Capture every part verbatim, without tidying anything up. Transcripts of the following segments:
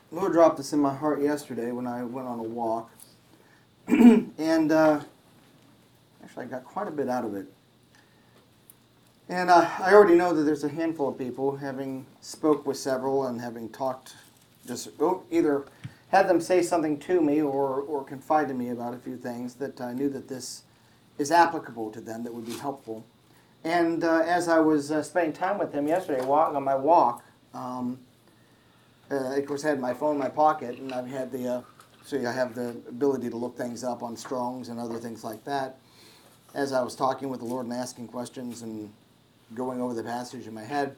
Lord dropped this in my heart yesterday when I went on a walk. and uh, actually, I got quite a bit out of it. And uh, I already know that there's a handful of people, having spoke with several and having talked, just oh, either had them say something to me or, or confide to me about a few things, that I knew that this is applicable to them, that would be helpful. And uh, as I was uh, spending time with them yesterday, walking on my walk, um, uh, of course, I had my phone in my pocket, and I've had the, uh, so I have the ability to look things up on Strong's and other things like that. As I was talking with the Lord and asking questions and going over the passage in my head,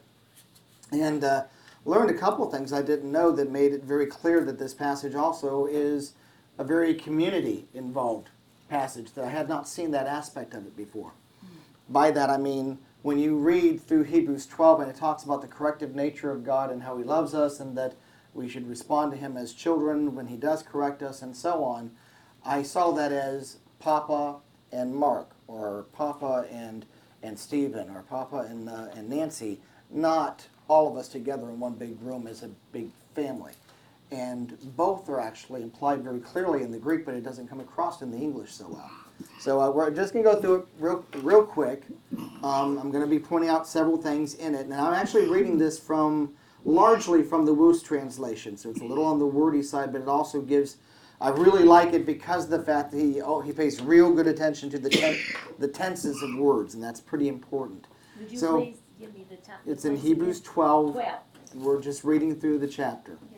and uh, learned a couple of things I didn't know that made it very clear that this passage also is a very community-involved passage, that I had not seen that aspect of it before. By that I mean, when you read through Hebrews twelve and it talks about the corrective nature of God and how He loves us and that we should respond to Him as children when He does correct us and so on, I saw that as Papa and Mark, or Papa and and Stephen, or Papa and, uh, and Nancy, not all of us together in one big room as a big family. And both are actually implied very clearly in the Greek, but it doesn't come across in the English so well. So uh, we're just going to go through it real, real quick. Um, I'm going to be pointing out several things in it. Now, I'm actually reading this from, largely from the Wuest translation, so it's a little on the wordy side, but it also gives, I really like it because of the fact that he, oh, he pays real good attention to the, ten, the tenses of words, and that's pretty important. Would you so, please give me the time? It's in Hebrews twelve. twelve. And we're just reading through the chapter. Okay.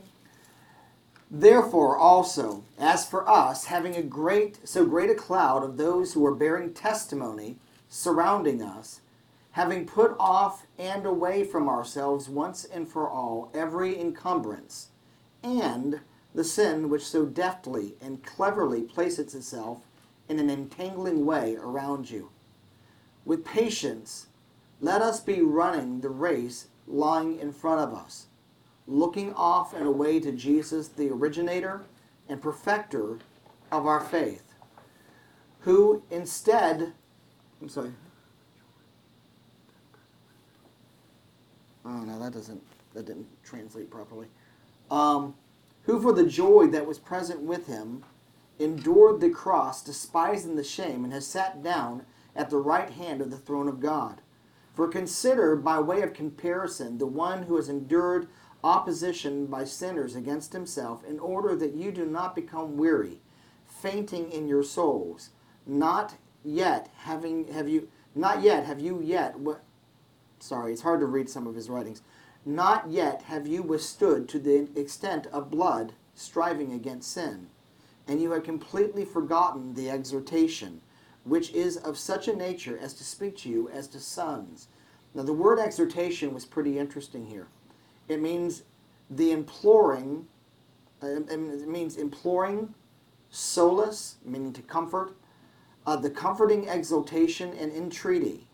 Therefore also, as for us, having a great, so great a cloud of those who are bearing testimony surrounding us, having put off and away from ourselves once and for all every encumbrance, and the sin which so deftly and cleverly places itself in an entangling way around you. With patience, let us be running the race lying in front of us, looking off and away to Jesus, the originator and perfecter of our faith, who instead, I'm sorry. Oh no, that doesn't, that didn't translate properly. Um, who for the joy that was present with him endured the cross, despising the shame, and has sat down at the right hand of the throne of God. For consider, by way of comparison, the one who has endured opposition by sinners against himself, in order that you do not become weary, fainting in your souls. Not yet having have you not yet have you yet sorry, it's hard to read some of his writings. Not yet have you withstood to the extent of blood, striving against sin, and you have completely forgotten the exhortation, which is of such a nature as to speak to you as to sons. Now the word exhortation was pretty interesting here. It means the imploring, uh, it means imploring, solace, meaning to comfort, uh, the comforting exultation and entreaty.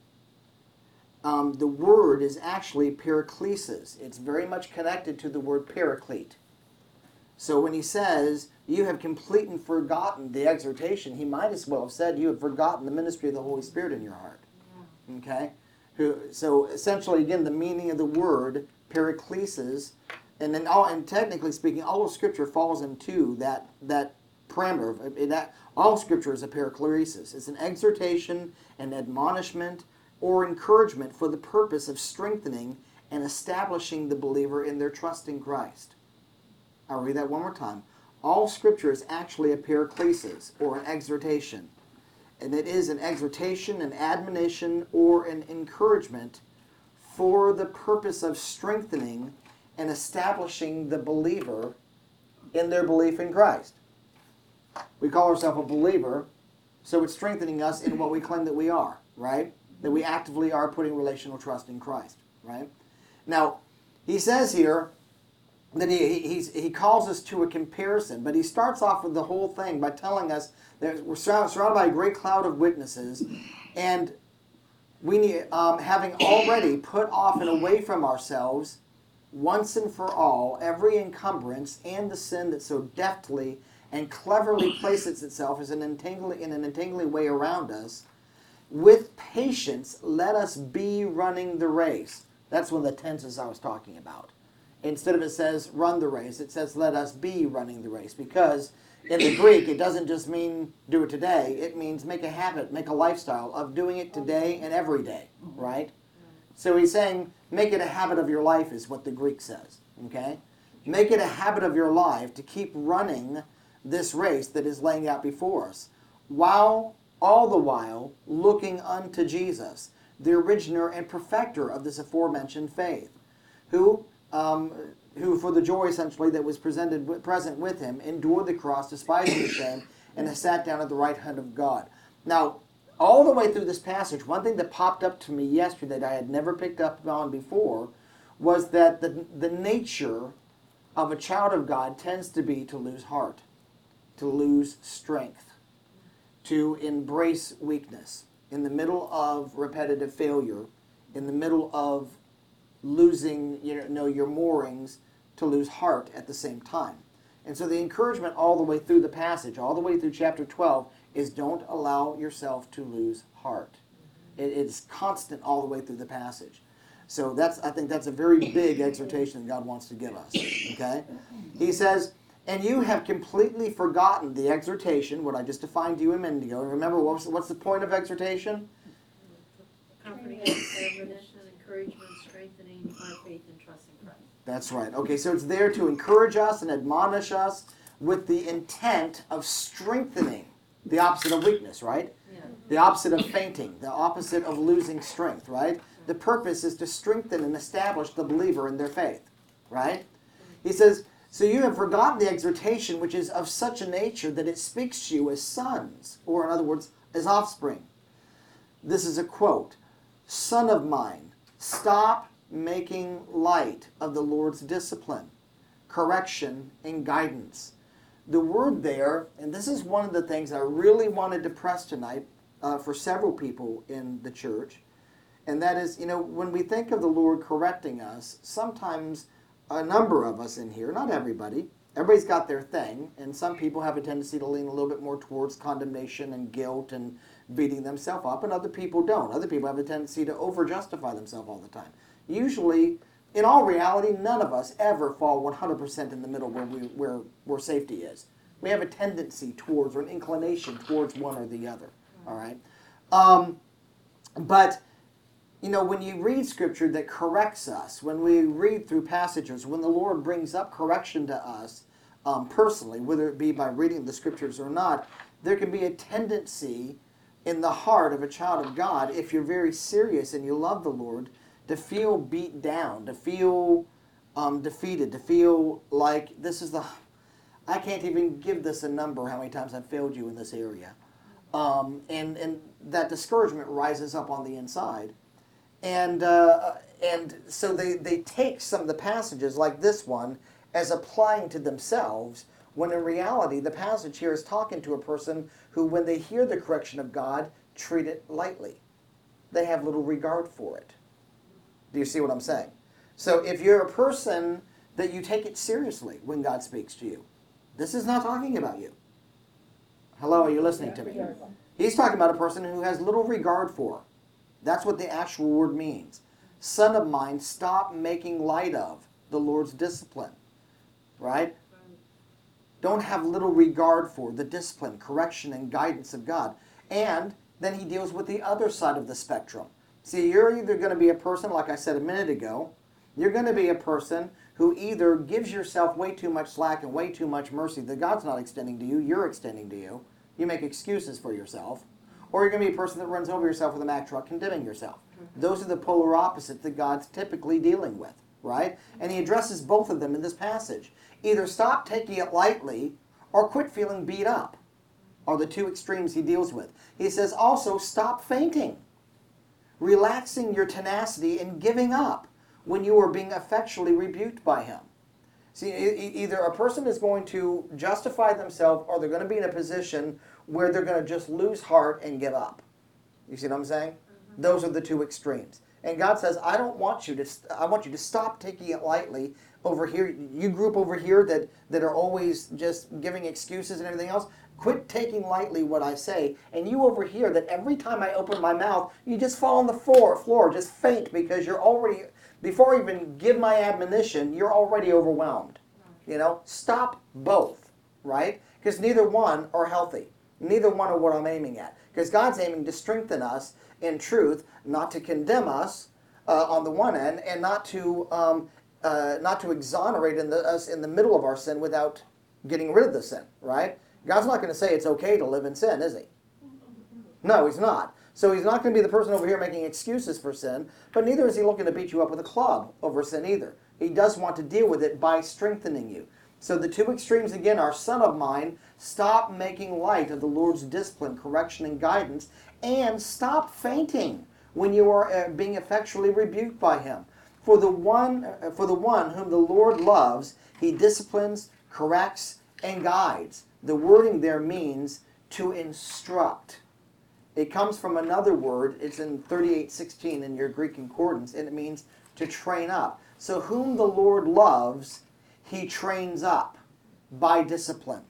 Um, the word is actually paraklesis. It's very much connected to the word paraclete. So when he says, you have completely forgotten the exhortation, he might as well have said, you have forgotten the ministry of the Holy Spirit in your heart. Okay? Who, so essentially, again, the meaning of the word paraklesis, and then all, and technically speaking, all of Scripture falls into that that parameter. Of, that all Scripture is a paraklesis. It's an exhortation, an admonishment, or encouragement for the purpose of strengthening and establishing the believer in their trust in Christ. I'll read that one more time. All Scripture is actually a paraklesis, or an exhortation. And it is an exhortation, an admonition, or an encouragement for the purpose of strengthening and establishing the believer in their belief in Christ. We call ourselves a believer, so it's strengthening us in what we claim that we are, right? That we actively are putting relational trust in Christ, right? Now, he says here that he, he's, he calls us to a comparison, but he starts off with the whole thing by telling us that we're surrounded by a great cloud of witnesses, and we need, um, having already put off and away from ourselves, once and for all, every encumbrance and the sin that so deftly and cleverly places itself as an entangling, in an entangling way around us, with patience let us be running the race. That's one of the tenses I was talking about. Instead of it says run the race, it says let us be running the race. Because in the Greek, it doesn't just mean do it today. It means make a habit, make a lifestyle of doing it today and every day, right? So he's saying make it a habit of your life is what the Greek says, okay? Make it a habit of your life to keep running this race that is laying out before us, while all the while looking unto Jesus, the originator and perfecter of this aforementioned faith, who, um, who for the joy essentially that was presented with, present with him, endured the cross, despising the shame, and has sat down at the right hand of God. Now, all the way through this passage, one thing that popped up to me yesterday that I had never picked up on before was that the, the nature of a child of God tends to be to lose heart, to lose strength, to embrace weakness. In the middle of repetitive failure, in the middle of losing you know, your moorings, to lose heart at the same time. And so the encouragement all the way through the passage, all the way through chapter twelve, is don't allow yourself to lose heart. It, it's constant all the way through the passage. So that's I think that's a very big exhortation that God wants to give us. Okay? He says, and you have completely forgotten the exhortation, what I just defined to you a minute ago. And remember, what's, what's the point of exhortation? Comforting, admonition, encouragement, strengthening our faith and trust in Christ. That's right. Okay, so it's there to encourage us and admonish us with the intent of strengthening, the opposite of weakness, right? Yeah. The opposite of fainting, the opposite of losing strength, right? The purpose is to strengthen and establish the believer in their faith, right? He says, so you have forgotten the exhortation which is of such a nature that it speaks to you as sons, or in other words, as offspring. This is a quote. Son of mine, stop making light of the Lord's discipline, correction, and guidance. The word there, and this is one of the things I really wanted to press tonight uh, for several people in the church, and that is, you know, when we think of the Lord correcting us, sometimes a number of us in here, not everybody, everybody's got their thing, and some people have a tendency to lean a little bit more towards condemnation and guilt and beating themselves up, and other people don't. Other people have a tendency to over-justify themselves all the time. Usually, in all reality, none of us ever fall one hundred percent in the middle where, we, where, where safety is. We have a tendency towards, or an inclination towards one or the other, all right? Um, but... You know, when you read Scripture that corrects us, when we read through passages, when the Lord brings up correction to us um, personally, whether it be by reading the Scriptures or not, there can be a tendency in the heart of a child of God, if you're very serious and you love the Lord, to feel beat down, to feel um, defeated, to feel like this is the... I can't even give this a number how many times I've failed you in this area. Um, and, and that discouragement rises up on the inside. And uh, and so they, they take some of the passages like this one as applying to themselves, when in reality the passage here is talking to a person who, when they hear the correction of God, treat it lightly. They have little regard for it. Do you see what I'm saying? So if you're a person that you take it seriously when God speaks to you, this is not talking about you. Hello, are you listening to me? He's talking about a person who has little regard for. That's what the actual word means. Son of mine, stop making light of the Lord's discipline. Right? Don't have little regard for the discipline, correction, and guidance of God. And then he deals with the other side of the spectrum. See, you're either going to be a person, like I said a minute ago, you're going to be a person who either gives yourself way too much slack and way too much mercy that God's not extending to you, you're extending to you. You make excuses for yourself. Or you're going to be a person that runs over yourself with a Mack truck, condemning yourself. Those are the polar opposites that God's typically dealing with, right? And he addresses both of them in this passage. Either stop taking it lightly or quit feeling beat up are the two extremes he deals with. He says also stop fainting, relaxing your tenacity and giving up when you are being effectually rebuked by him. See, either a person is going to justify themselves or they're going to be in a position where they're going to just lose heart and give up. You see what I'm saying? Mm-hmm. Those are the two extremes. And God says, I don't want you to, I want you to stop taking it lightly over here. You group over here that, that are always just giving excuses and everything else, quit taking lightly what I say. And you over here that every time I open my mouth, you just fall on the floor, floor just faint because you're already, Before I even give my admonition, you're already overwhelmed. You know, stop both, right? Because neither one are healthy. Neither one are what I'm aiming at. Because God's aiming to strengthen us in truth, not to condemn us uh, on the one end, and not to um, uh, not to exonerate in the, us in the middle of our sin without getting rid of the sin, right? God's not going to say it's okay to live in sin, is he? No, he's not. So he's not going to be the person over here making excuses for sin, but neither is he looking to beat you up with a club over sin either. He does want to deal with it by strengthening you. So the two extremes again are, son of mine, stop making light of the Lord's discipline, correction, and guidance, and stop fainting when you are uh, being effectually rebuked by him. For the one, uh, for the one whom the Lord loves, he disciplines, corrects, and guides. The wording there means to instruct. It comes from another word. It's in thirty-eight sixteen in your Greek concordance, and it means to train up. So whom the Lord loves, he trains up by discipline.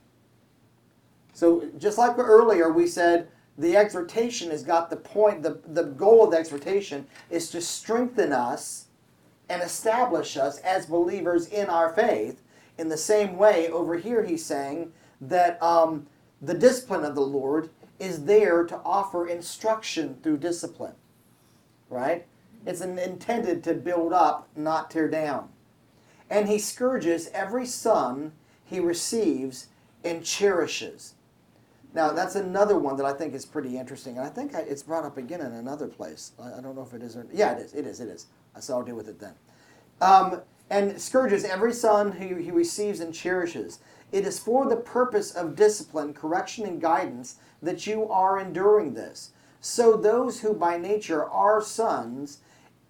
So just like earlier we said, the exhortation has got the point, the, the goal of the exhortation is to strengthen us and establish us as believers in our faith. In the same way, over here he's saying that um, the discipline of the Lord is there to offer instruction through discipline. Right? It's an, intended to build up, not tear down. And he scourges every son he receives and cherishes. Now, that's another one that I think is pretty interesting. And I think I, it's brought up again in another place. I, I don't know if it is or yeah, it is. It is. It is. So I'll deal with it then. Um, and scourges every son who he receives and cherishes. It is for the purpose of discipline, correction, and guidance that you are enduring this. So those who by nature are sons,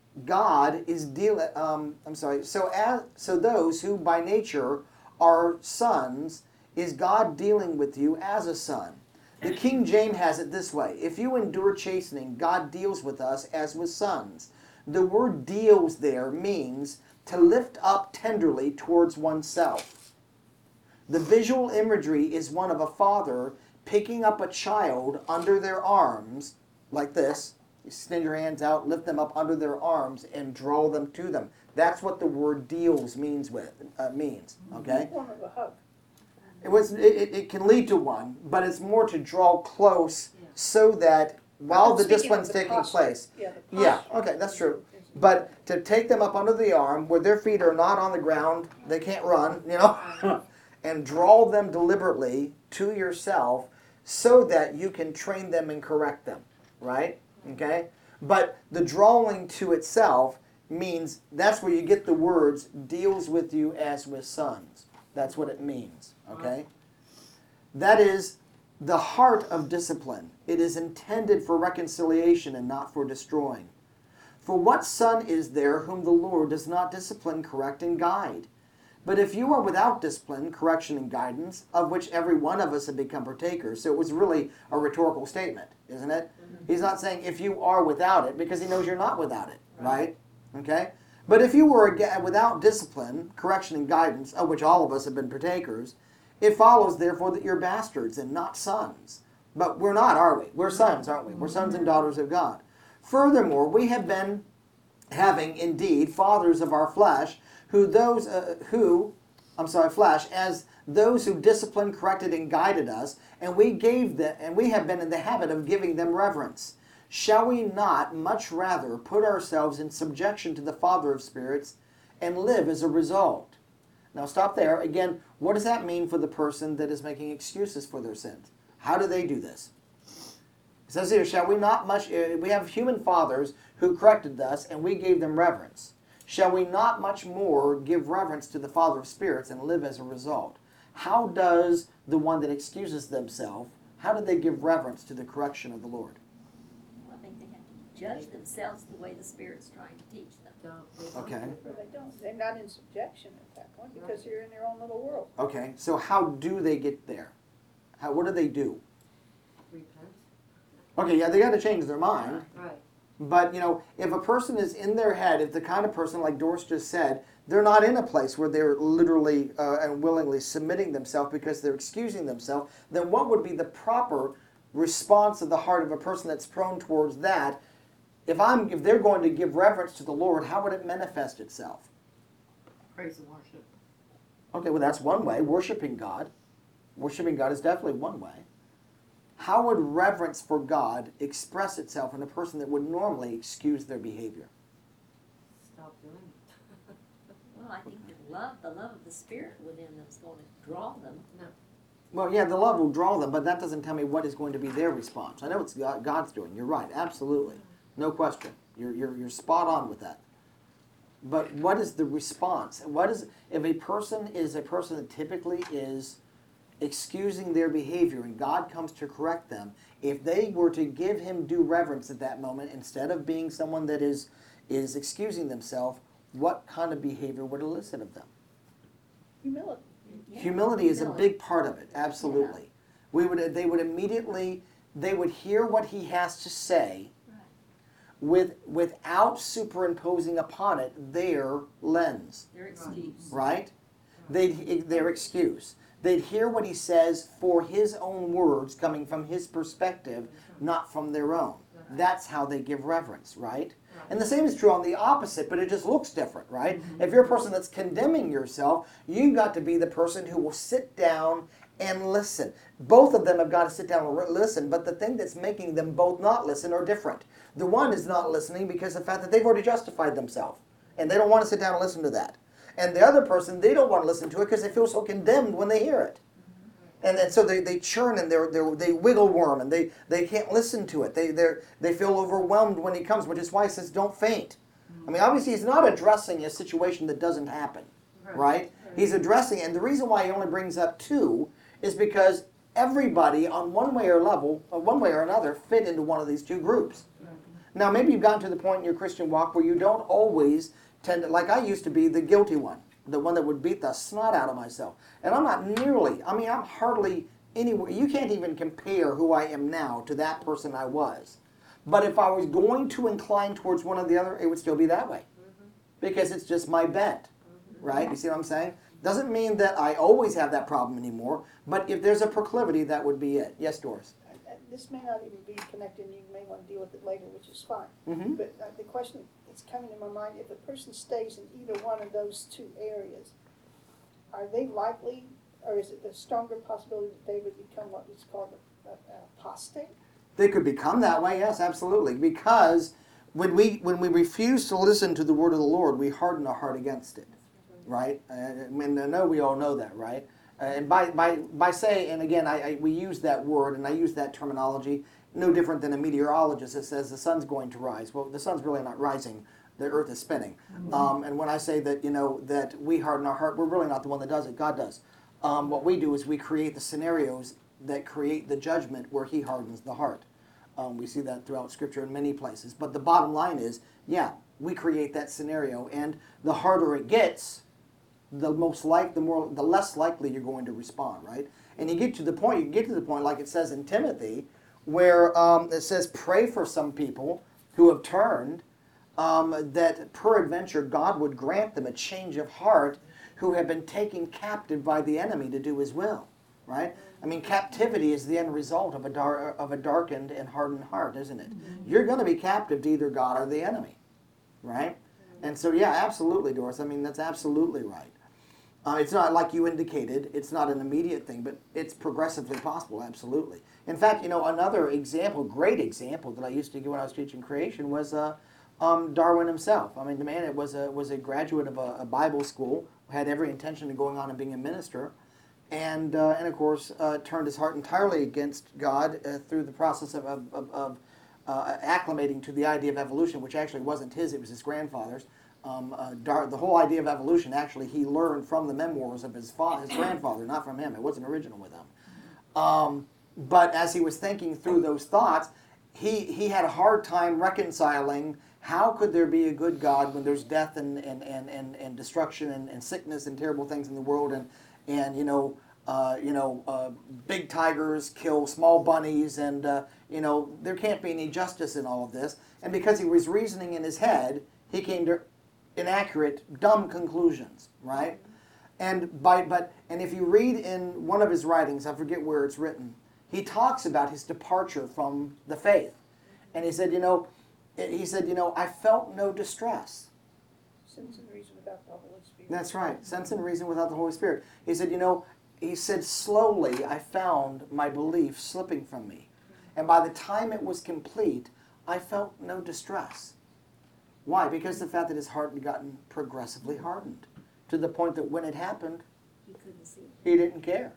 God is dealing. Um, I'm sorry. So as so those who by nature are sons, is God dealing with you as a son? The King James has it this way: if you endure chastening, God deals with us as with sons. The word "deals" there means to lift up tenderly towards oneself. The visual imagery is one of a father picking up a child under their arms, like this. You extend your hands out, lift them up under their arms, and draw them to them. That's what the word "deals" means. With uh, means, okay? Form of a hug. It was. It, it can lead to one, but it's more to draw close Yeah. so that while I'm the speaking discipline's of the taking posture. place. Yeah, the Yeah. posture. Okay, that's true. But to take them up under the arm, where their feet are not on the ground, they can't run, you know, and draw them deliberately to yourself, so that you can train them and correct them, right? Okay. But the drawing to itself means that's where you get the words "deals with you as with sons." That's what it means, okay? That is the heart of discipline. It is intended for reconciliation and not for destroying. For what son is there whom the Lord does not discipline, correct, and guide? But if you are without discipline, correction, and guidance, of which every one of us have become partakers, so it was really a rhetorical statement, isn't it? Mm-hmm. He's not saying if you are without it, because he knows you're not without it, right? Okay? But if you were without discipline, correction, and guidance, of which all of us have been partakers, it follows, therefore, that you're bastards and not sons. But we're not, are we? We're sons, aren't we? We're sons and daughters of God. Furthermore, we have been having, indeed, fathers of our flesh, who those uh, who, I'm sorry, flesh, as those who disciplined, corrected, and guided us, and we gave them, and we have been in the habit of giving them reverence. Shall we not much rather put ourselves in subjection to the Father of spirits and live as a result? Now stop there. Again, what does that mean for the person that is making excuses for their sins? How do they do this? It says here, shall we not much, we have human fathers who corrected us and we gave them reverence. Shall we not much more give reverence to the Father of spirits and live as a result? How does the one that excuses themselves, how do they give reverence to the correction of the Lord? I think they have to judge themselves the way the Spirit's trying to teach them. Don't, they don't Okay. do But it. they don't, they're not in subjection at that point because you're in their own little world. Okay, so how do they get there? How, what do they do? Repent. Okay, yeah, they got to change their mind. Right. But, you know, if a person is in their head, if the kind of person, like Doris just said, they're not in a place where they're literally uh, and willingly submitting themselves because they're excusing themselves, then what would be the proper response of the heart of a person that's prone towards that if I'm if they're going to give reverence to the Lord, how would it manifest itself? Praise and worship. Okay, well that's one way, worshiping God. Worshiping God is definitely one way. How would reverence for God express itself in a person that would normally excuse their behavior? Stop doing it. Well, I think the love, the love of the Spirit within them is going to draw them. Well, yeah, the love will draw them, but that doesn't tell me what is going to be their response. I know it's God, God's doing. You're right, absolutely. No question. You're, you're, you're spot on with that. But what is the response? What is, if a person is a person that typically is excusing their behavior and God comes to correct them, if they were to give him due reverence at that moment, instead of being someone that is, is excusing themselves, what kind of behavior would elicit of them? Humility. Yeah, Humility is a humility. big part of it, absolutely. We would, they would immediately, they would hear what he has to say Right. with, without superimposing upon it their lens, Their excuse. right? They'd, their excuse. They'd hear what he says for his own words coming from his perspective, not from their own. That's how they give reverence, right? And the same is true on the opposite, but it just looks different, right? Mm-hmm. If you're a person that's condemning yourself, you've got to be the person who will sit down and listen. Both of them have got to sit down and listen, but the thing that's making them both not listen are different. The one is not listening because of the fact that they've already justified themselves, and they don't want to sit down and listen to that. And the other person, they don't want to listen to it because they feel so condemned when they hear it. And then so they, they churn and they're, they're, they wiggle worm and they, they can't listen to it. They they they feel overwhelmed when he comes, which is why he says don't faint. I mean, obviously he's not addressing a situation that doesn't happen, right? right? He's addressing, and the reason why he only brings up two is because everybody on one way or level, or one way or another, fit into one of these two groups. Now maybe you've gotten to the point in your Christian walk where you don't always tend to, like I used to be, the guilty one. The one that would beat the snot out of myself. And I'm not nearly, I mean, I'm hardly anywhere, you can't even compare who I am now to that person I was. But if I was going to incline towards one or the other, it would still be that way. Because it's just my bent, right? You see what I'm saying? Doesn't mean that I always have that problem anymore, but if there's a proclivity, that would be it. Yes, Doris? Uh, uh, This may not even be connected, and you may want to deal with it later, which is fine. Mm-hmm. But uh, the question that's coming to my mind, if a person stays in either one of those two areas, are they likely, or is it the stronger possibility that they would become what is called an apostate? They could become that way, yes, absolutely. Because when we when we refuse to listen to the word of the Lord, we harden our heart against it, right? And I know we all know that, right? And by by by say, and again, I, I we use that word and I use that terminology, no different than a meteorologist that says the sun's going to rise. Well, the sun's really not rising; the earth is spinning. Mm-hmm. Um, and when I say that, you know, that we harden our heart, we're really not the one that does it. God does. Um, what we do is we create the scenarios that create the judgment where He hardens the heart. Um, we see that throughout Scripture in many places. But the bottom line is, yeah, we create that scenario, and the harder it gets, the most like, the more, the less likely you're going to respond, right? And you get to the point, you get to the point, like it says in Timothy, where um, it says, pray for some people who have turned, um, that peradventure God would grant them a change of heart, who have been taken captive by the enemy to do His will, right? I mean, captivity is the end result of a dar- of a darkened and hardened heart, isn't it? Mm-hmm. You're going to be captive to either God or the enemy, right? Mm-hmm. And so, yeah, absolutely, Doris. I mean, that's absolutely right. Uh, it's not like you indicated. It's not an immediate thing, but it's progressively possible, absolutely. In fact, you know, another example, great example that I used to give when I was teaching creation was uh, um, Darwin himself. I mean, the man it was a, was a graduate of a, a Bible school, had every intention of going on and being a minister, and, uh, and of course, uh, turned his heart entirely against God uh, through the process of, of, of, of uh, acclimating to the idea of evolution, which actually wasn't his, it was his grandfather's. Um, uh, Dar- the whole idea of evolution, actually, he learned from the memoirs of his, fa- his grandfather, not from him. It wasn't original with him. Um, but as he was thinking through those thoughts, he, he had a hard time reconciling how could there be a good God when there's death and, and, and, and, and destruction and, and sickness and terrible things in the world, and, and you know, uh, you know, uh, big tigers kill small bunnies, and uh, you know, there can't be any justice in all of this. And because he was reasoning in his head, he came to inaccurate, dumb conclusions, right? And by but and if you read in one of his writings, I forget where it's written, he talks about his departure from the faith, and he said, you know, it, he said, you know, I felt no distress. Sense and reason without the Holy Spirit. That's right. Sense and reason without the Holy Spirit. He said, you know, he said, slowly I found my belief slipping from me. And by the time it was complete, I felt no distress. Why? Because the fact that his heart had gotten progressively hardened to the point that when it happened, He couldn't see it. he didn't care.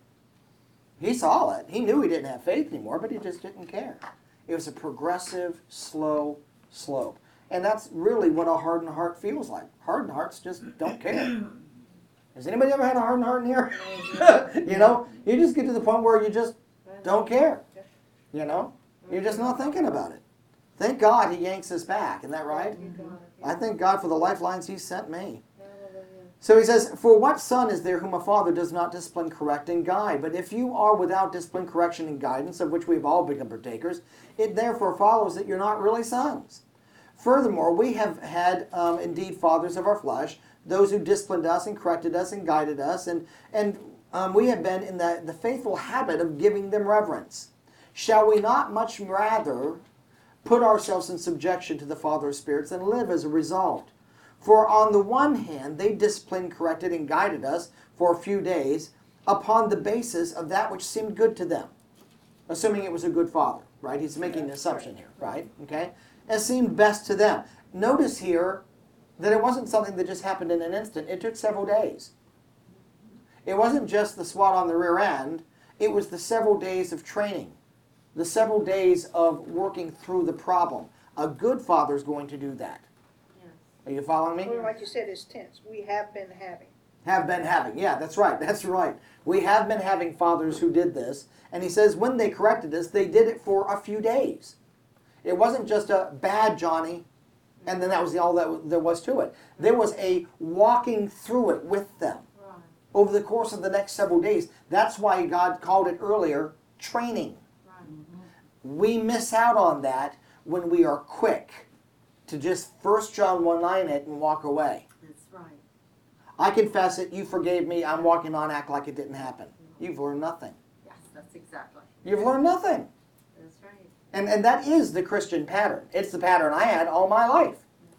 He saw it. He knew he didn't have faith anymore, but he just didn't care. It was a progressive, slow slope. And that's really what a hardened heart feels like. Hardened hearts just don't care. Has anybody ever had a hardened heart in here? You know, you just get to the point where you just don't care. You know, you're just not thinking about it. Thank God he yanks us back. Isn't that right? I thank God for the lifelines he sent me. So he says, for what son is there whom a father does not discipline, correct, and guide? But if you are without discipline, correction, and guidance, of which we've all become partakers, it therefore follows that you're not really sons. Furthermore, we have had um, indeed fathers of our flesh, those who disciplined us and corrected us and guided us, and, and um, we have been in the, the faithful habit of giving them reverence. Shall we not much rather put ourselves in subjection to the Father of spirits and live as a result? For on the one hand, they disciplined, corrected, and guided us for a few days upon the basis of that which seemed good to them. Assuming it was a good father, right? He's making an assumption here, right? Okay? It seemed best to them. Notice here that it wasn't something that just happened in an instant. It took several days. It wasn't just the swat on the rear end. It was the several days of training. The several days of working through the problem. A good father is going to do that. Are you following me? Well, like you said, it's tense. We have been having. Have been having. Yeah, that's right. That's right. We have been having fathers who did this. And he says when they corrected us, they did it for a few days. It wasn't just a bad Johnny, and then that was all that there was to it. There was a walking through it with them over the course of the next several days. That's why God called it earlier training. We miss out on that when we are quick to just First John one nine it and walk away. That's right. I confess it, you forgave me, I'm walking on, act like it didn't happen. You've learned nothing. Yes, that's exactly. You've learned nothing. That's right. And, and that is the Christian pattern. It's the pattern I had all my life,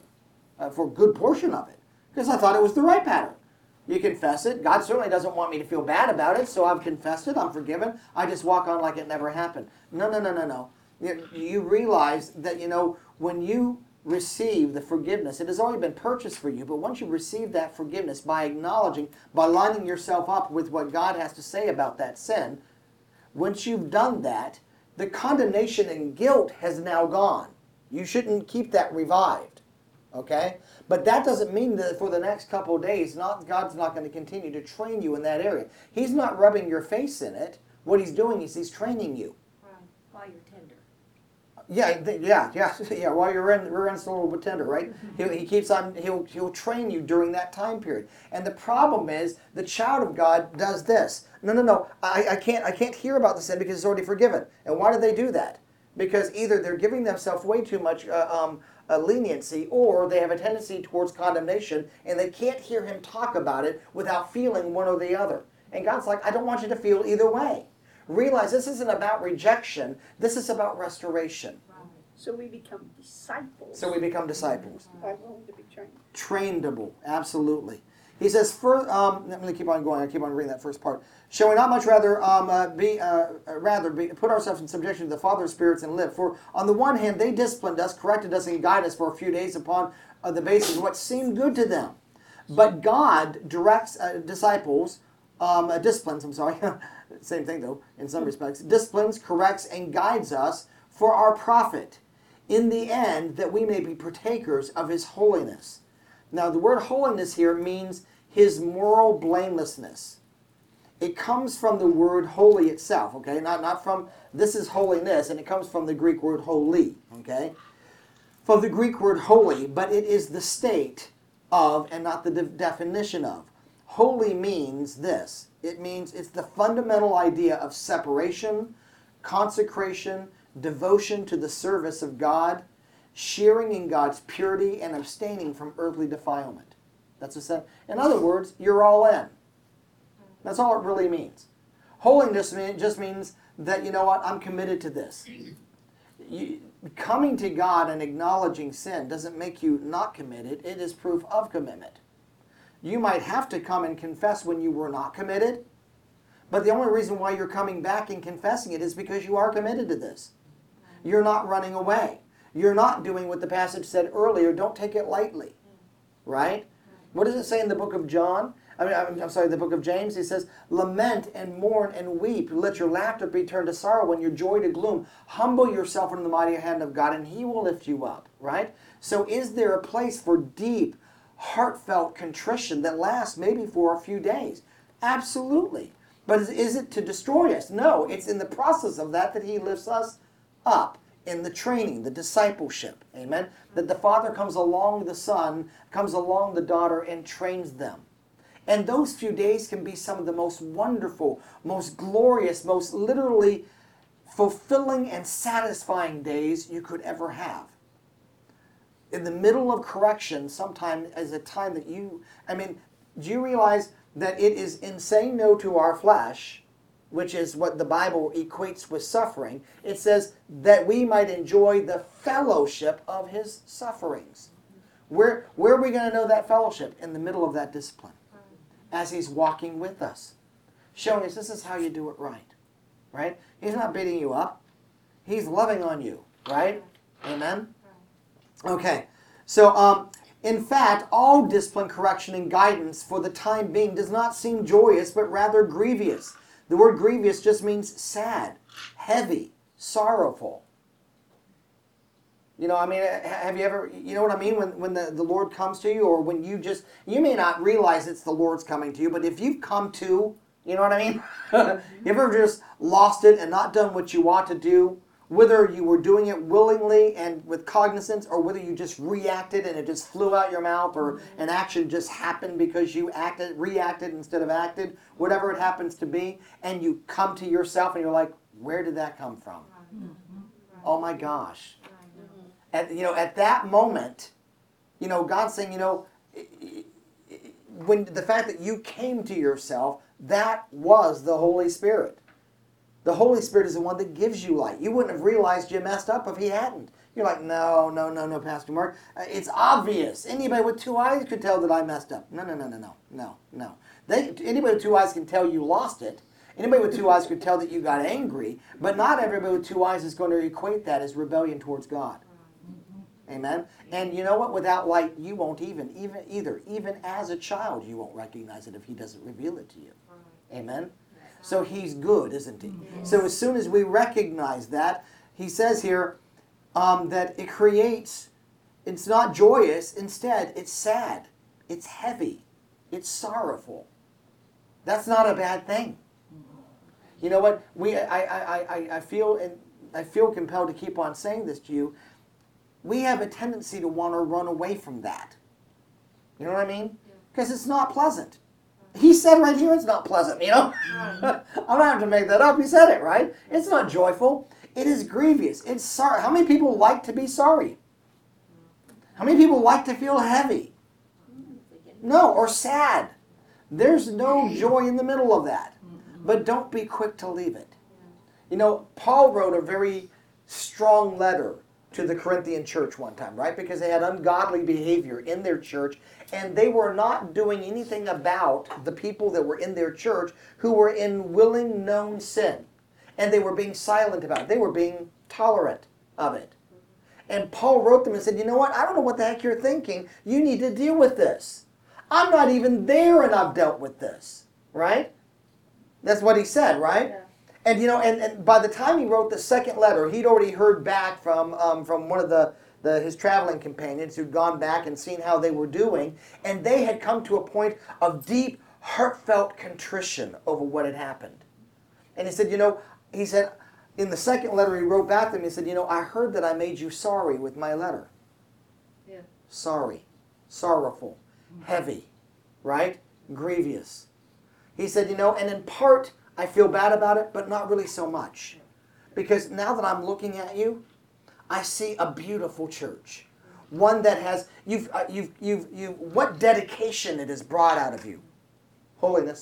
uh, for a good portion of it, because I thought it was the right pattern. You confess it. God certainly doesn't want me to feel bad about it, so I've confessed it, I'm forgiven. I just walk on like it never happened. No, no, no, no, no. You, you realize that, you know, when you receive the forgiveness, it has already been purchased for you, but once you receive that forgiveness by acknowledging, by lining yourself up with what God has to say about that sin, once you've done that, the condemnation and guilt has now gone. You shouldn't keep that revived, okay? But that doesn't mean that for the next couple of days, not, God's not going to continue to train you in that area. He's not rubbing your face in it. What he's doing is he's training you. Right. While you're tender. Yeah, th- yeah, yeah, yeah. While you're in, rear end's a little bit tender, right? He, he keeps on. He'll he'll train you during that time period. And the problem is, the child of God does this. No, no, no. I, I can't I can't hear about the sin because it's already forgiven. And why do they do that? Because either they're giving themselves way too much uh, um, uh, leniency, or they have a tendency towards condemnation, and they can't hear him talk about it without feeling one or the other. And God's like, I don't want you to feel either way. Realize this isn't about rejection. This is about restoration. So we become disciples. So we become disciples. By willing to be trained. Trainable, absolutely. He says, for, um, let me keep on going. I keep on reading that first part. Shall we not much rather um, uh, be uh, rather be, put ourselves in subjection to the Father of spirits and live? For on the one hand, they disciplined us, corrected us, and guided us for a few days upon uh, the basis of what seemed good to them. But God directs uh, disciples, um, uh, disciplines. I'm sorry, same thing though in some respects. Disciplines, corrects, and guides us for our profit, in the end, that we may be partakers of His holiness. Now, the word holiness here means His moral blamelessness. It comes from the word holy itself, okay? Not, not from, this is holiness, and it comes from the Greek word holy, okay? From the Greek word holy, but it is the state of and not the de- definition of. Holy means this. It means it's the fundamental idea of separation, consecration, devotion to the service of God, sharing in God's purity, and abstaining from earthly defilement. That's a sen- In other words, you're all in. That's all it really means. Holiness mean, just means that, you know what, I'm committed to this. You, coming to God and acknowledging sin doesn't make you not committed. It is proof of commitment. You might have to come and confess when you were not committed, but the only reason why you're coming back and confessing it is because you are committed to this. You're not running away. You're not doing what the passage said earlier. Don't take it lightly, right? What does it say in the book of John? I mean, I'm, I'm sorry, the book of James. He says, lament and mourn and weep. Let your laughter be turned to sorrow and your joy to gloom. Humble yourself under the mighty hand of God and he will lift you up, right? So is there a place for deep, heartfelt contrition that lasts maybe for a few days? Absolutely. But is, is it to destroy us? No, it's in the process of that that he lifts us up in the training, the discipleship, amen? That the Father comes along the Son, comes along the daughter and trains them. And those few days can be some of the most wonderful, most glorious, most literally fulfilling and satisfying days you could ever have. In the middle of correction, sometimes is a time that you, I mean, do you realize that it is in saying no to our flesh, which is what the Bible equates with suffering, it says that we might enjoy the fellowship of his sufferings. Where, where are we going to know that fellowship? In the middle of that discipline. As he's walking with us. Showing us this is how you do it right. Right? He's not beating you up. He's loving on you. Right? Amen? Okay. So, um, in fact, all discipline, correction, and guidance for the time being does not seem joyous, but rather grievous. The word grievous just means sad, heavy, sorrowful. You know, I mean, have you ever, you know what I mean? When, when the, the Lord comes to you, or when you just, you may not realize it's the Lord's coming to you, but if you've come to, you know what I mean? You ever just lost it and not done what you ought to do? Whether you were doing it willingly and with cognizance, or whether you just reacted and it just flew out your mouth, or an action just happened because you acted, reacted instead of acted, whatever it happens to be, and you come to yourself and you're like, where did that come from? Oh my gosh. At, you know, at that moment, you know, God's saying, you know, when the fact that you came to yourself, that was the Holy Spirit. The Holy Spirit is the one that gives you light. You wouldn't have realized you messed up if he hadn't. You're like, no, no, no, no, Pastor Mark. It's obvious. Anybody with two eyes could tell that I messed up. No, no, no, no, no, no, no. They, anybody with two eyes can tell you lost it. Anybody with two eyes could tell that you got angry. But not everybody with two eyes is going to equate that as rebellion towards God. Amen. And you know what? Without light, you won't even, even either. Even as a child, you won't recognize it if he doesn't reveal it to you. Amen. So he's good, isn't he? Yes. So as soon as we recognize that, he says here um, that it creates, it's not joyous. Instead, it's sad. It's heavy. It's sorrowful. That's not a bad thing. You know what? We, I, I, I, I feel, and I feel compelled to keep on saying this to you. We have a tendency to want to run away from that. You know what I mean? Because it's not pleasant. He said right here it's not pleasant, you know? I'm not having to make that up. He said it, right? It's not joyful. It is grievous. It's sorry. How many people like to be sorry? How many people like to feel heavy? No, or sad. There's no joy in the middle of that. But don't be quick to leave it. You know, Paul wrote a very strong letter to the Corinthian church one time, right? Because they had ungodly behavior in their church, and they were not doing anything about the people that were in their church who were in willing, known sin. And they were being silent about it. They were being tolerant of it. And Paul wrote them and said, you know what? I don't know what the heck you're thinking. You need to deal with this. I'm not even there and I've dealt with this, right? That's what he said, right? Yeah. And you know, and, and by the time he wrote the second letter, he'd already heard back from um, from one of the, the his traveling companions who'd gone back and seen how they were doing, and they had come to a point of deep, heartfelt contrition over what had happened. And he said, you know, he said, in the second letter he wrote back to them, he said, you know, I heard that I made you sorry with my letter. Yeah. Sorry, sorrowful, heavy, right? Grievous. He said, you know, and in part, I feel bad about it, but not really so much. Because now that I'm looking at you, I see a beautiful church. One that has, you've, uh, you've, you've, you, what dedication it has brought out of you. Holiness,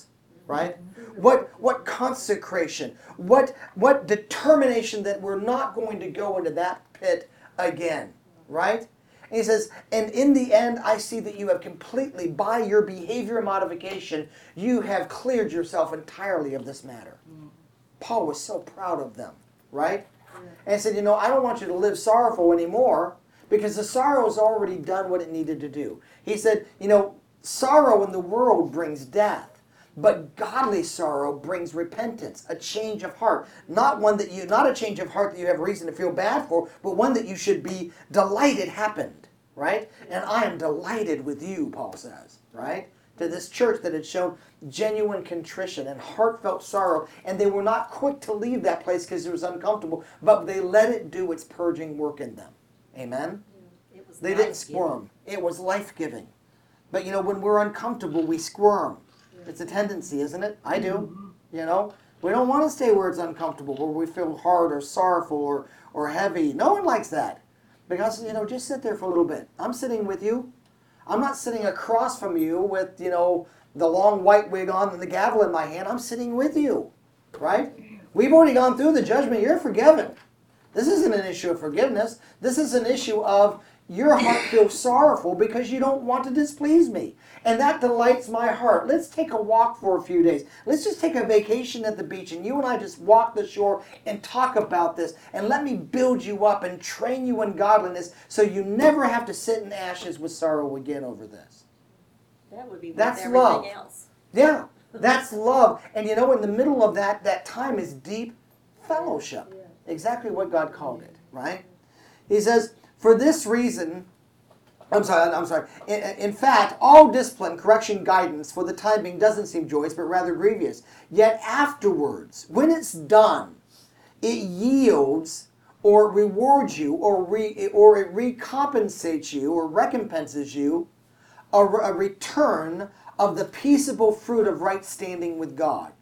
right? What what consecration, what what determination that we're not going to go into that pit again, right? And he says, and in the end, I see that you have completely, by your behavior modification, you have cleared yourself entirely of this matter. Paul was so proud of them, right? And he said, you know, I don't want you to live sorrowful anymore because the sorrow has already done what it needed to do. He said, you know, sorrow in the world brings death. But godly sorrow brings repentance, a change of heart. Not one that you, not a change of heart that you have reason to feel bad for, but one that you should be delighted happened, right? And I am delighted with you, Paul says, right? To this church that had shown genuine contrition and heartfelt sorrow, and they were not quick to leave that place because it was uncomfortable, but they let it do its purging work in them. Amen? It was They didn't life-giving. squirm. It was life-giving. But you know, when we're uncomfortable, we squirm. It's a tendency, isn't it? I do. You know, we don't want to stay where it's uncomfortable, where we feel hard or sorrowful or, or heavy. No one likes that. Because, you know, just sit there for a little bit. I'm sitting with you. I'm not sitting across from you with, you know, the long white wig on and the gavel in my hand. I'm sitting with you, right? We've already gone through the judgment. You're forgiven. This isn't an issue of forgiveness. This is an issue of your heart feels sorrowful because you don't want to displease me. And that delights my heart. Let's take a walk for a few days. Let's just take a vacation at the beach and you and I just walk the shore and talk about this. And let me build you up and train you in godliness so you never have to sit in ashes with sorrow again over this. That would be worth That's everything love. else. Yeah, that's love. And you know, in the middle of that, that time is deep fellowship. Exactly what God called it, right? He says, for this reason, I'm sorry, I'm sorry. In, in fact, all discipline, correction, guidance for the time being doesn't seem joyous, but rather grievous. Yet afterwards, when it's done, it yields or rewards you or, re, or it recompensates you or recompenses you a, a return of the peaceable fruit of right standing with God.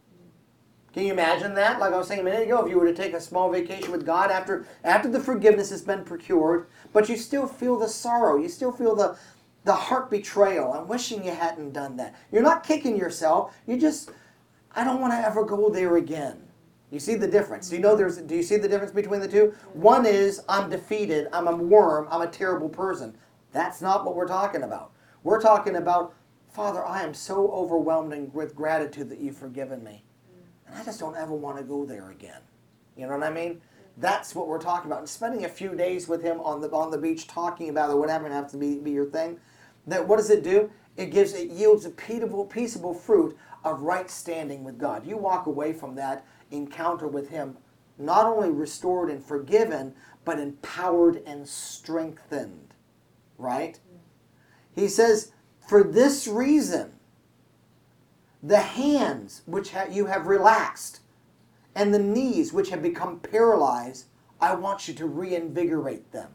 Can you imagine that? Like I was saying a minute ago, if you were to take a small vacation with God after after the forgiveness has been procured, but you still feel the sorrow, you still feel the, the heart betrayal. I'm wishing you hadn't done that. You're not kicking yourself. You just, I don't want to ever go there again. You see the difference? Do you know there's? Do you see the difference between the two? One is I'm defeated. I'm a worm. I'm a terrible person. That's not what we're talking about. We're talking about, Father, I am so overwhelmed with gratitude that you've forgiven me. And I just don't ever want to go there again. You know what I mean? That's what we're talking about. And spending a few days with him on the on the beach talking about it, whatever it happens to be, be your thing. That what does it do? It gives it yields a peaceable, peaceable fruit of right standing with God. You walk away from that encounter with him not only restored and forgiven, but empowered and strengthened. Right? He says, for this reason, the hands which ha- you have relaxed and the knees which have become paralyzed, I want you to reinvigorate them.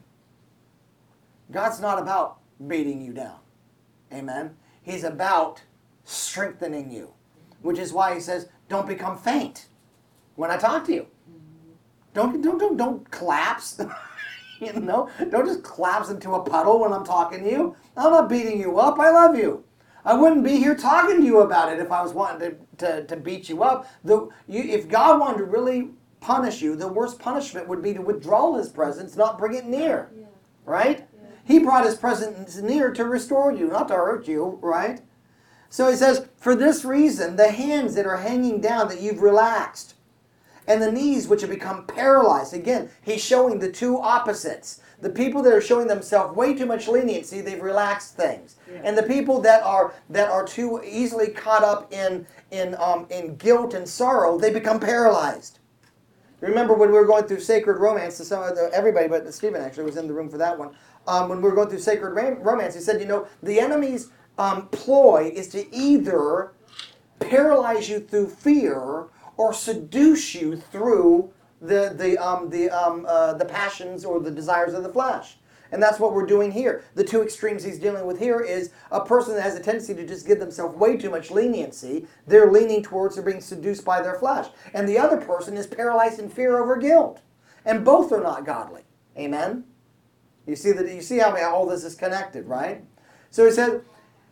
God's not about beating you down. Amen? He's about strengthening you, which is why he says, don't become faint when I talk to you. Don't, don't, don't, don't collapse. You know, don't just collapse into a puddle when I'm talking to you. I'm not beating you up. I love you. I wouldn't be here talking to you about it if I was wanting to, to, to beat you up. The, you, if God wanted to really punish you, the worst punishment would be to withdraw his presence, not bring it near. Yeah. Right? Yeah. He brought his presence near to restore you, not to hurt you. Right? So he says, for this reason, the hands that are hanging down that you've relaxed, and the knees which have become paralyzed. Again, he's showing the two opposites. The people that are showing themselves way too much leniency, they've relaxed things. Yeah. And the people that are that are too easily caught up in in um, in guilt and sorrow, they become paralyzed. Remember when we were going through Sacred Romance, some of the, everybody but Stephen actually was in the room for that one. Um, when we were going through Sacred Romance, he said, you know, the enemy's um, ploy is to either paralyze you through fear or seduce you through the the um, the um, uh, the passions or the desires of the flesh. And that's what we're doing here. The two extremes he's dealing with here is a person that has a tendency to just give themselves way too much leniency. They're leaning towards they're being seduced by their flesh. And the other person is paralyzed in fear over guilt. And both are not godly. Amen? You see that? You see how all this is connected, right? So he said,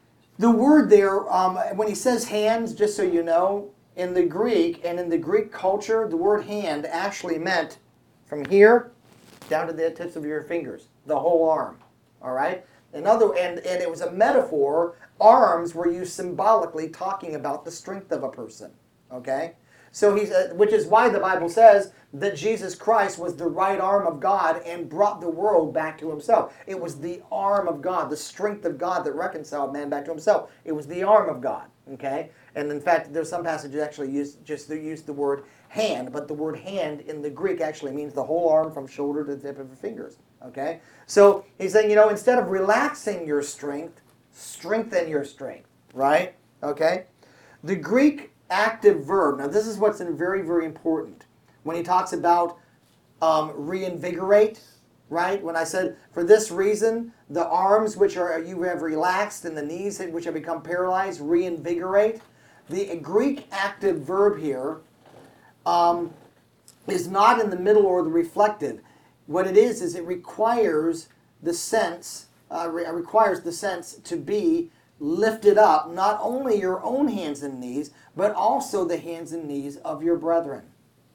The word there, um, when he says hands, just so you know, in the Greek and in the Greek culture, the word hand actually meant from here down to the tips of your fingers, the whole arm. All right? Another, and, and it was a metaphor. Arms were used symbolically talking about the strength of a person. Okay? So he's, uh, which is why the Bible says that Jesus Christ was the right arm of God and brought the world back to himself. It was the arm of God, the strength of God that reconciled man back to himself. It was the arm of God. Okay? And in fact, there's some passages that actually use just use the word hand, but the word hand in the Greek actually means the whole arm from shoulder to the tip of your fingers. Okay? So he's saying, you know, instead of relaxing your strength, strengthen your strength. Right? Okay? The Greek active verb. Now, this is what's very, very important. When he talks about um, reinvigorate, right? When I said, for this reason, the arms which are you have relaxed and the knees which have become paralyzed, reinvigorate. The Greek active verb here um, is not in the middle or the reflective. What it is, is it requires the sense, uh, re- requires the sense to be lifted up, not only your own hands and knees, but also the hands and knees of your brethren.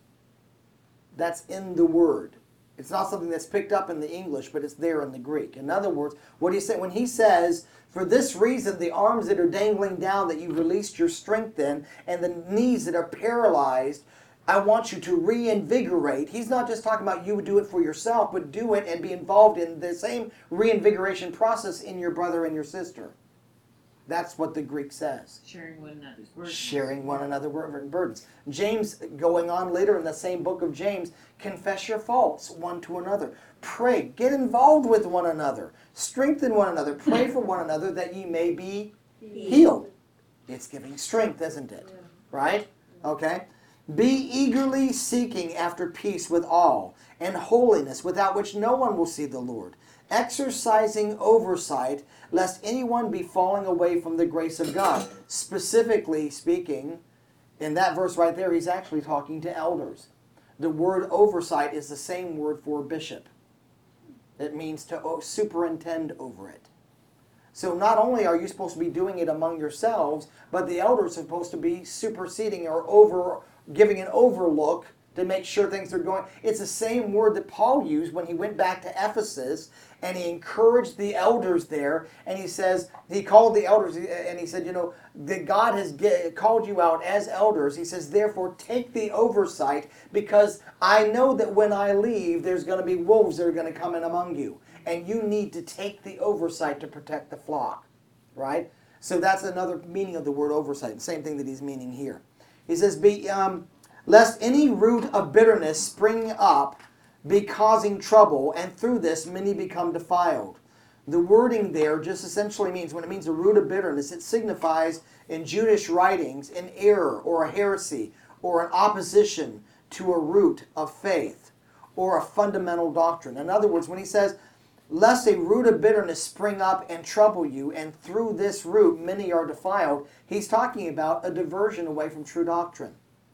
That's in the word. It's not something that's picked up in the English, but it's there in the Greek. In other words, what he said when he says, for this reason, the arms that are dangling down that you've released your strength in, and the knees that are paralyzed, I want you to reinvigorate. He's not just talking about you would do it for yourself, but do it and be involved in the same reinvigoration process in your brother and your sister. That's what the Greek says. Sharing one another's burdens. Sharing one another's burdens. James, going on later in the same book of James, confess your faults one to another. Pray. Get involved with one another. Strengthen one another. Pray for one another that ye may be healed. It's giving strength, isn't it? Right? Okay? Be eagerly seeking after peace with all, and holiness, without which no one will see the Lord. Exercising oversight, lest anyone be falling away from the grace of God. Specifically speaking, in that verse right there, he's actually talking to elders. The word oversight is the same word for bishop. It means to superintend over it. So not only are you supposed to be doing it among yourselves, but the elders are supposed to be superseding or over, giving an overlook to make sure things are going. It's the same word that Paul used when he went back to Ephesus and he encouraged the elders there, and he says, he called the elders and he said, you know, that God has get, called you out as elders. He says, therefore take the oversight, because I know that when I leave, there's going to be wolves that are going to come in among you, and you need to take the oversight to protect the flock, right? So that's another meaning of the word oversight, same thing that he's meaning here. He says, be... Um, lest any root of bitterness spring up, be causing trouble, and through this many become defiled. The wording there just essentially means, when it means a root of bitterness, it signifies in Jewish writings an error or a heresy or an opposition to a root of faith or a fundamental doctrine. In other words, when he says, lest a root of bitterness spring up and trouble you, and through this root many are defiled, he's talking about a diversion away from true doctrine.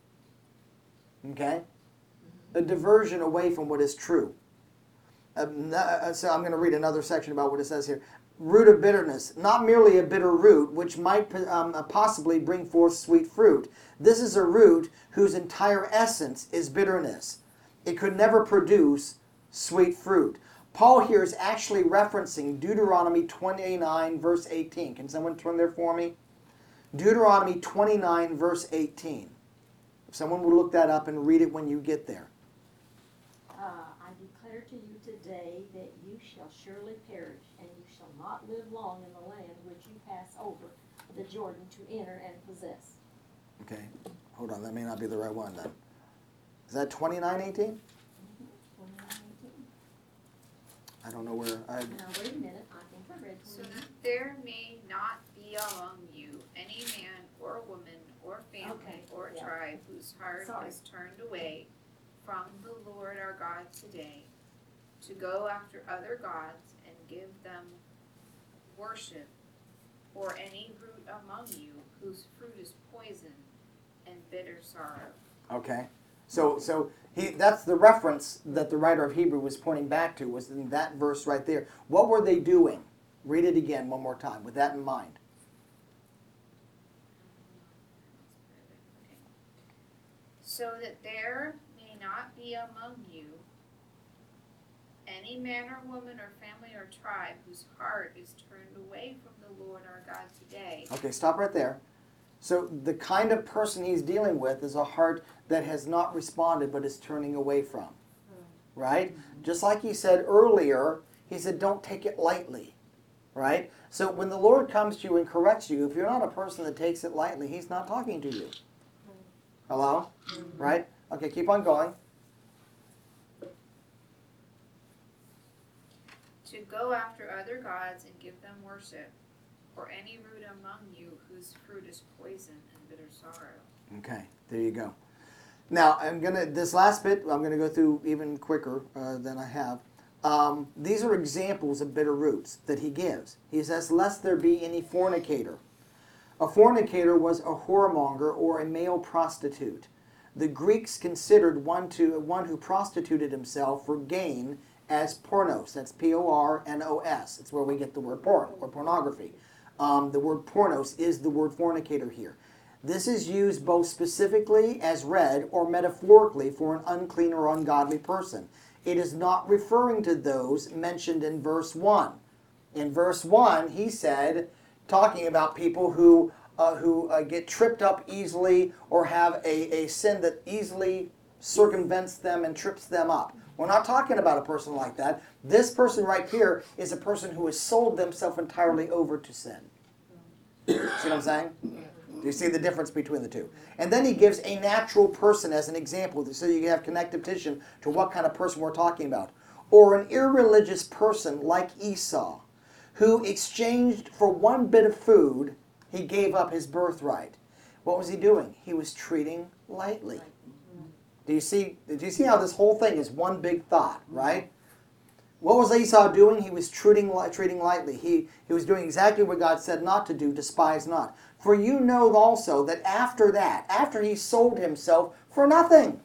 Okay? A diversion away from what is true. Um, so I'm going to read another section about what it says here. Root of bitterness, not merely a bitter root, which might um, possibly bring forth sweet fruit. This is a root whose entire essence is bitterness. It could never produce sweet fruit. Paul here is actually referencing Deuteronomy twenty-nine, verse eighteen. Can someone turn there for me? Deuteronomy twenty-nine, verse eighteen. If someone will look that up and read it when you get there. Uh, I declare to you today that you shall surely perish, and you shall not live long in the land which you pass over the Jordan to enter and possess. Okay, hold on, that may not be the right one then. Is that twenty-nine eighteen? I don't know where I... Now, wait a minute, I think I read So twenty-nine. that there may not be among you any man or woman or family Okay, or yeah. tribe whose heart Sorry. is turned away from the Lord our God today, to go after other gods and give them worship, or any root among you whose fruit is poison and bitter sorrow. Okay, so so he that's the reference that the writer of Hebrew was pointing back to, was in that verse right there. What were they doing? Read it again one more time with that in mind. so that there may not be among you any man or woman or family or tribe whose heart is turned away from the Lord our God today. Okay, stop right there. So the kind of person he's dealing with is a heart that has not responded but is turning away from. Right? Just like he said earlier, he said don't take it lightly. Right? So when the Lord comes to you and corrects you, if you're not a person that takes it lightly, he's not talking to you. Hello? Right? Okay, keep on going. To go after other gods and give them worship, or any root among you whose fruit is poison and bitter sorrow. Okay, there you go. Now, I'm gonna this last bit I'm gonna go through even quicker uh, than I have. Um, these are examples of bitter roots that he gives. He says, "Lest there be any fornicator." A fornicator was a whoremonger or a male prostitute. The Greeks considered one to one who prostituted himself for gain as pornos. That's P O R N O S. It's where we get the word porn or pornography. Um, the word pornos is the word fornicator here. This is used both specifically as read or metaphorically for an unclean or ungodly person. It is not referring to those mentioned in verse one. In verse one, he said, talking about people who uh, who uh, get tripped up easily or have a, a sin that easily circumvents them and trips them up. We're not talking about a person like that. This person right here is a person who has sold themselves entirely over to sin. See what I'm saying? Do you see the difference between the two? And then he gives a natural person as an example, so you have connective tissue to what kind of person we're talking about. Or an irreligious person like Esau, who exchanged for one bit of food, he gave up his birthright. What was he doing? He was treating lightly. Do you see, do you see how this whole thing is one big thought, right? What was Esau doing? He was treating, treating lightly. He, he was doing exactly what God said not to do, despise not. For you know also that after that, after he sold himself for nothing,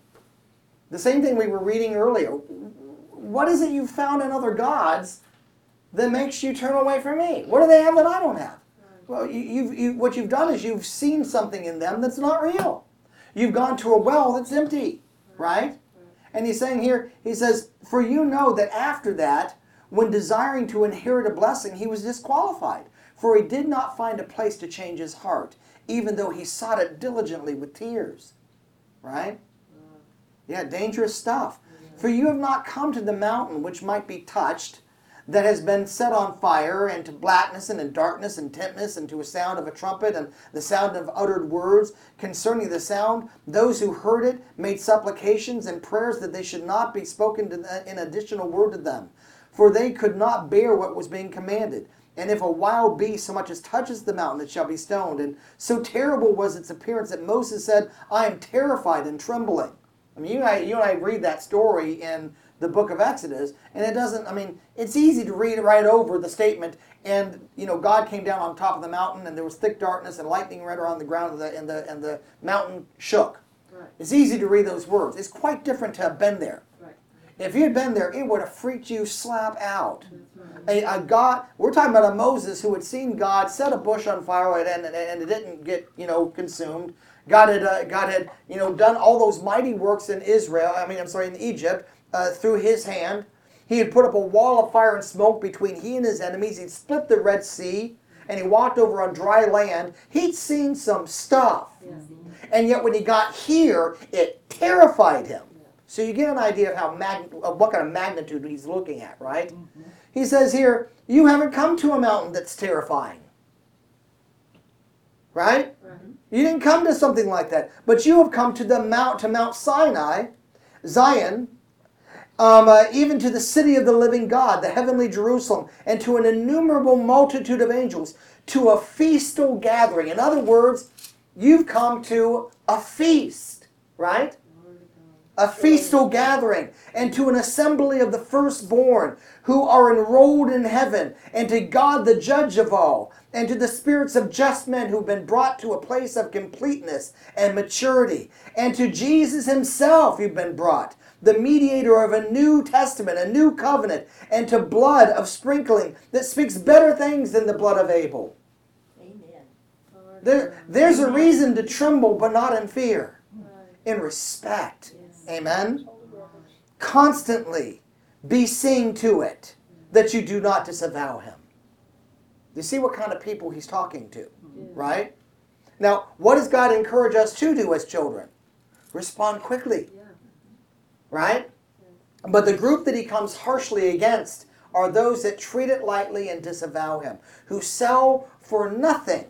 the same thing we were reading earlier, what is it you've found in other gods that makes you turn away from me? What do they have that I don't have? Well, you, you've, you, what you've done is you've seen something in them that's not real. You've gone to a well that's empty, right? And he's saying here, he says, for you know that after that, when desiring to inherit a blessing, he was disqualified. For he did not find a place to change his heart, even though he sought it diligently with tears. Right? Yeah, dangerous stuff. For you have not come to the mountain which might be touched, that has been set on fire, and to blackness and in darkness and tempest, and to a sound of a trumpet and the sound of uttered words. Concerning the sound, those who heard it made supplications and prayers that they should not be spoken to the, in additional word to them. For they could not bear what was being commanded. And if a wild beast so much as touches the mountain, it shall be stoned. And so terrible was its appearance that Moses said, I am terrified and trembling. I mean, you and I, you and I read that story in the book of Exodus, and it doesn't, I mean, it's easy to read right over the statement, and, you know, God came down on top of the mountain, and there was thick darkness and lightning right around the ground, and the, and the, and the mountain shook. Right. It's easy to read those words. It's quite different to have been there. Right. If you had been there, it would have freaked you slap out. Right. A, a God, we're talking about a Moses who had seen God set a bush on fire, and, and, and it didn't get, you know, consumed. God had, uh, God had, you know, done all those mighty works in Israel, I mean, I'm sorry, in Egypt, Uh, through his hand. He had put up a wall of fire and smoke between he and his enemies. He'd split the Red Sea, and he walked over on dry land. He'd seen some stuff. Yes. And yet when he got here, it terrified him. So you get an idea of how mag- of what kind of magnitude he's looking at, right? Mm-hmm. He says here, you haven't come to a mountain that's terrifying. Right? Mm-hmm. You didn't come to something like that. But you have come to the mount, to Mount Sinai, Zion, Um, uh, even to the city of the living God, the heavenly Jerusalem, and to an innumerable multitude of angels, to a feastal gathering. In other words, you've come to a feast, right? A feastal gathering, and to an assembly of the firstborn who are enrolled in heaven, and to God the judge of all, and to the spirits of just men who've been brought to a place of completeness and maturity, and to Jesus himself you've been brought, the mediator of a new testament, a new covenant, and to blood of sprinkling that speaks better things than the blood of Abel. Amen. There, there's a reason to tremble, but not in fear. in respect. Yes. Amen? Holy reverence. Constantly be seeing to it that you do not disavow him. You see what kind of people he's talking to, Yeah. right? Now, what does God encourage us to do as children? Respond quickly, Yeah. right? But the group that he comes harshly against are those that treat it lightly and disavow him, who sell for nothing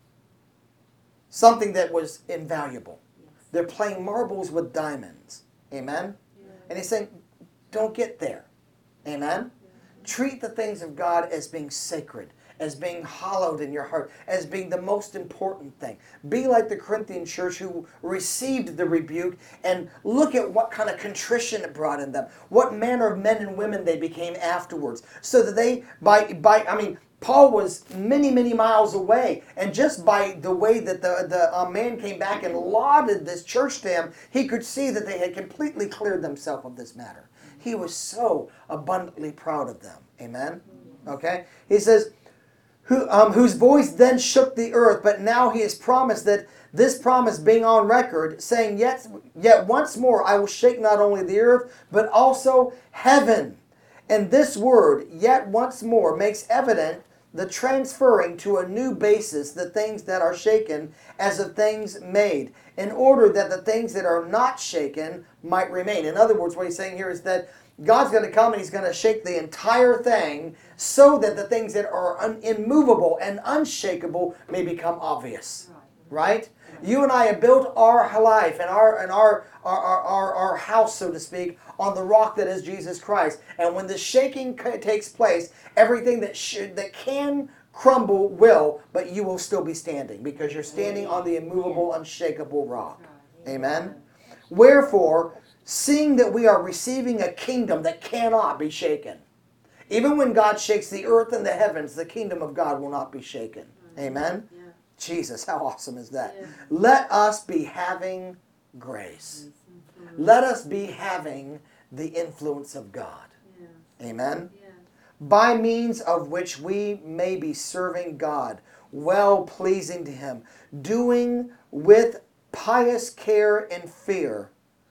something that was invaluable. They're playing marbles with diamonds. Amen? Yeah. And he's saying, don't get there. Amen? Treat the things of God as being sacred, as being hallowed in your heart, as being the most important thing. Be like the Corinthian church who received the rebuke, and look at what kind of contrition it brought in them. What manner of men and women they became afterwards. So that they, by, by I mean, Paul was many, many miles away, and just by the way that the, the uh, man came back and lauded this church to him, he could see that they had completely cleared themselves of this matter. He was so abundantly proud of them. Amen? Okay? He says, Who, um, whose voice then shook the earth, but now he has promised that this promise being on record, saying, yet, yet once more I will shake not only the earth, but also heaven. And this word, yet once more, makes evident the transferring to a new basis the things that are shaken as of things made, in order that the things that are not shaken might remain. In other words, what he's saying here is that God's going to come and he's going to shake the entire thing so that the things that are un- immovable and unshakable may become obvious. Right? You and I have built our life and our and our our, our, our, our house, so to speak, on the rock that is Jesus Christ. And when the shaking c- takes place, everything that should that can crumble will, but you will still be standing because you're standing on the immovable, unshakable rock. Amen? Wherefore, seeing that we are receiving a kingdom that cannot be shaken. Even when God shakes the earth and the heavens, the kingdom of God will not be shaken. Amen? Yeah. Jesus, how awesome is that? Yeah. Let us be having grace. Let us be having the influence of God. Yeah. Amen? Yeah. By means of which we may be serving God, well pleasing to him, doing with pious care and fear,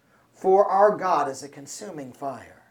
for our God is a consuming fire.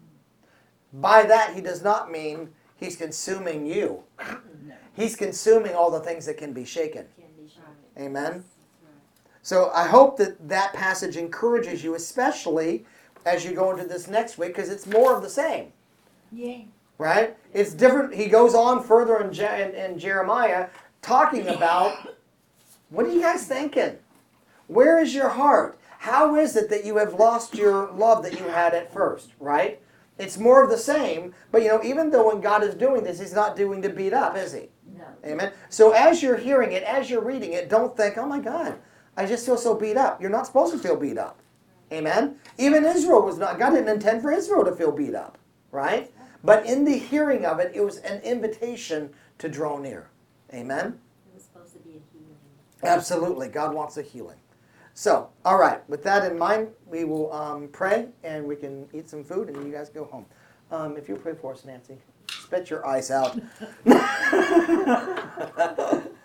By that, he does not mean he's consuming you. He's consuming all the things that can be shaken. Can be shaken. Amen? So I hope that that passage encourages you, especially as you go into this next week, because it's more of the same. Yeah. Right? It's different. He goes on further in, Je- in, in Jeremiah talking about, what are you guys thinking? Where is your heart? How is it that you have lost your love that you had at first, right? It's more of the same, but you know, even though when God is doing this, he's not doing to beat up, is he? No. Amen? So as you're hearing it, as you're reading it, don't think, oh my God, I just feel so beat up. You're not supposed to feel beat up. Amen? Even Israel was not, God didn't intend for Israel to feel beat up, right? But in the hearing of it, it was an invitation to draw near. Amen? It was supposed to be a healing. Absolutely. God wants a healing. So, all right. With that in mind, we will um, pray and we can eat some food and you guys go home. Um, if you'll pray for us, Nancy. Spit your eyes out.